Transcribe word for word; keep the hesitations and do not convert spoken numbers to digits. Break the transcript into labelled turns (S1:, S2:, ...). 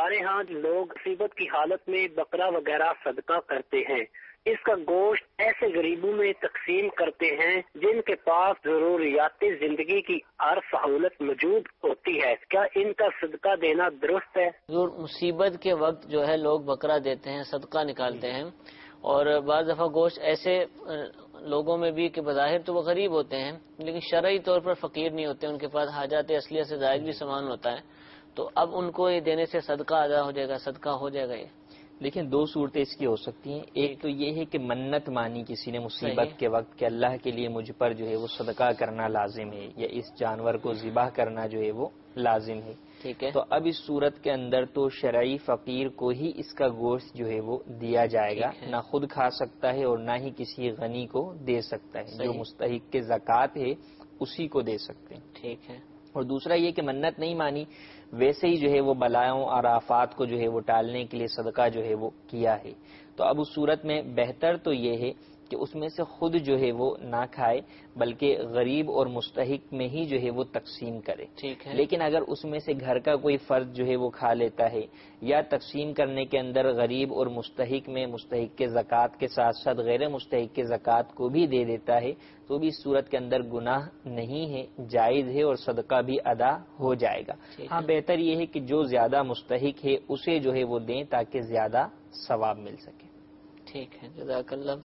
S1: ہمارے ہاں لوگ مصیبت کی حالت میں بکرا وغیرہ صدقہ کرتے ہیں، اس کا گوشت ایسے غریبوں میں تقسیم کرتے ہیں جن کے پاس ضروریات زندگی کی ہر سہولت موجود ہوتی ہے، کیا ان کا صدقہ دینا درست ہے؟
S2: جو مصیبت کے وقت جو ہے لوگ بکرا دیتے ہیں، صدقہ نکالتے ہیں، اور بعض دفعہ گوشت ایسے لوگوں میں بھی کہ بظاہر تو وہ غریب ہوتے ہیں لیکن شرعی طور پر فقیر نہیں ہوتے، ان کے پاس حاجات اصلیہ سے زائد بھی سامان ہوتا ہے، تو اب ان کو یہ دینے سے صدقہ ادا ہو جائے گا، صدقہ ہو جائے گا یہ؟
S3: لیکن دو صورتیں اس کی ہو سکتی ہیں، ایک تو یہ ہے کہ منت مانی کسی نے مصیبت کے وقت کہ اللہ کے لیے مجھ پر جو ہے وہ صدقہ کرنا لازم ہے، یا اس جانور کو ذبح کرنا جو ہے وہ لازم ہے،
S2: ٹھیک ہے،
S3: تو اب اس صورت کے اندر تو شرعی فقیر کو ہی اس کا گوشت جو ہے وہ دیا جائے گا، نہ خود کھا سکتا ہے اور نہ ہی کسی غنی کو دے سکتا ہے، جو مستحق کے زکوٰۃ ہے اسی کو دے سکتے ہیں،
S2: ٹھیک ہے۔
S3: اور دوسرا یہ کہ منت نہیں مانی، ویسے ہی جو ہے وہ بلاؤں اور آفات کو جو ہے وہ ٹالنے کے لیے صدقہ جو ہے وہ کیا ہے، تو اب اس صورت میں بہتر تو یہ ہے کہ اس میں سے خود جو ہے وہ نہ کھائے بلکہ غریب اور مستحق میں ہی جو ہے وہ تقسیم کرے،
S2: ٹھیک ہے۔
S3: لیکن اگر اس میں سے گھر کا کوئی فرد جو ہے وہ کھا لیتا ہے یا تقسیم کرنے کے اندر غریب اور مستحق میں مستحق کے زکوٰۃ کے ساتھ ساتھ غیر مستحق کے زکوٰۃ کو بھی دے دیتا ہے تو بھی اس صورت کے اندر گناہ نہیں ہے، جائز ہے اور صدقہ بھی ادا ہو جائے گا۔ ہاں بہتر یہ ہے کہ جو زیادہ مستحق ہے اسے جو ہے وہ دیں تاکہ زیادہ ثواب مل سکے۔
S2: ٹھیک ہے، جزاک اللہ۔